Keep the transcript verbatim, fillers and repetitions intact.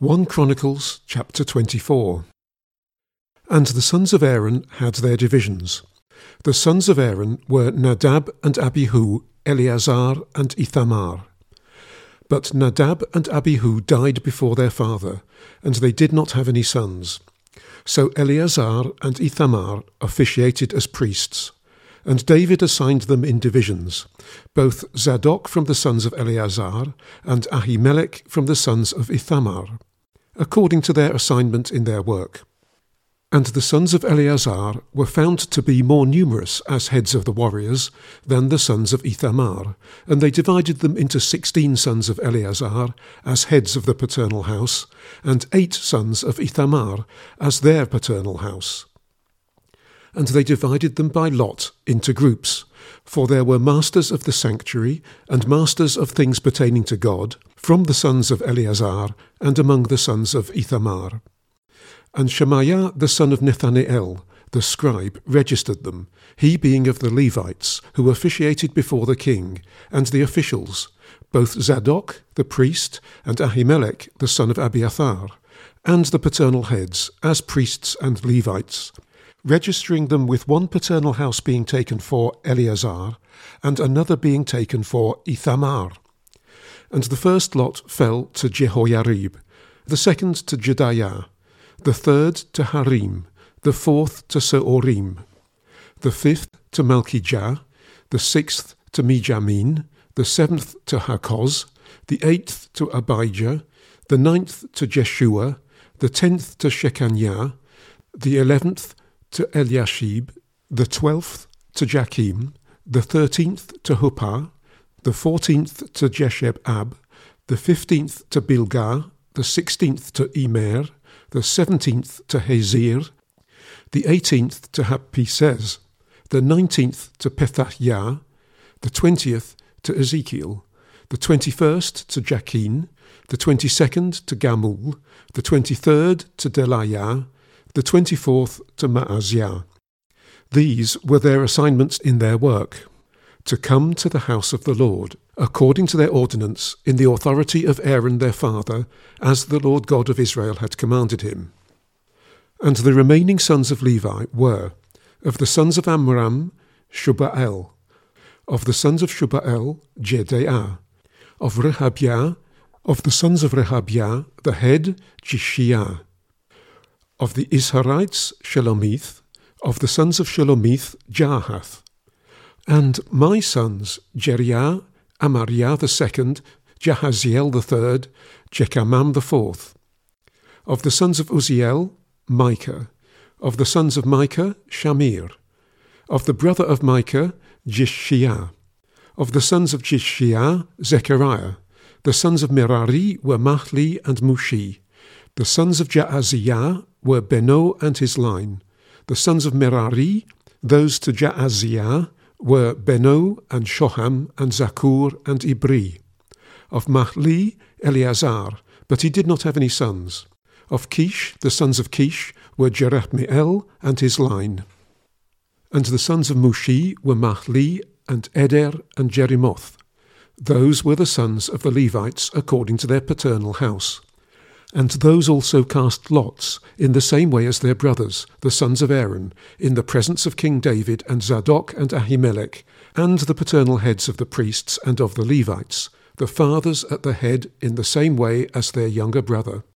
First Chronicles chapter twenty-four. And the sons of Aaron had their divisions. The sons of Aaron were Nadab and Abihu, Eleazar and Ithamar. But Nadab and Abihu died before their father, and they did not have any sons. So Eleazar and Ithamar officiated as priests, and David assigned them in divisions, both Zadok from the sons of Eleazar and Ahimelech from the sons of Ithamar, according to their assignment in their work. And the sons of Eleazar were found to be more numerous as heads of the warriors than the sons of Ithamar, and they divided them into sixteen sons of Eleazar as heads of the paternal house, and eight sons of Ithamar as their paternal house. And they divided them by lot into groups, for there were masters of the sanctuary and masters of things pertaining to God, from the sons of Eleazar and among the sons of Ithamar. And Shemaiah the son of Nethaneel, the scribe, registered them, he being of the Levites, who officiated before the king, and the officials, both Zadok the priest and Ahimelech the son of Abiathar, and the paternal heads, as priests and Levites, registering them with one paternal house being taken for Eleazar, and another being taken for Ithamar. And the first lot fell to Jehoiarib, the second to Jedaiah, the third to Harim, the fourth to Seorim, the fifth to Malchijah, the sixth to Mijamin, the seventh to Hakoz, the eighth to Abijah, the ninth to Jeshua, the tenth to Shechaniah, the eleventh to Eliashib, the twelfth to Jachim, the thirteenth to Huppah, the fourteenth to Jesheb-ab, the fifteenth to Bilgah, the sixteenth to Emer, the seventeenth to Hazir, the eighteenth to Happisez, the nineteenth to Pethahiah, the twentieth to Ezekiel, the twenty-first to Jachin, the twenty-second to Gamul, the twenty-third to Delaiah, the twenty-fourth to Maaziah. These were their assignments in their work, to come to the house of the Lord, according to their ordinance, in the authority of Aaron their father, as the Lord God of Israel had commanded him. And the remaining sons of Levi were, of the sons of Amram, Shubael, of the sons of Shubael, Jedeah, of Rehabiah, of the sons of Rehabiah, the head, Jishiah, of the Isharites, Shelomith, of the sons of Shelomith, Jahath, and my sons, Jeriah, Amariah the second, Jahaziel the third, Jechamam the fourth. Of the sons of Uzziel, Micah. Of the sons of Micah, Shamir. Of the brother of Micah, Jishshiah. Of the sons of Jishshiah, Zechariah. The sons of Merari were Mahli and Mushi. The sons of Jaaziah were Beno and his line. The sons of Merari, those to Jaaziah, were Beno and Shoham and Zakur and Ibri. Of Mahli, Eleazar, but he did not have any sons. Of Kish, the sons of Kish, were Jerahmeel and his line. And the sons of Mushi were Mahli and Eder and Jerimoth. Those were the sons of the Levites according to their paternal house. And those also cast lots, in the same way as their brothers, the sons of Aaron, in the presence of King David and Zadok and Ahimelech, and the paternal heads of the priests and of the Levites, the fathers at the head in the same way as their younger brother.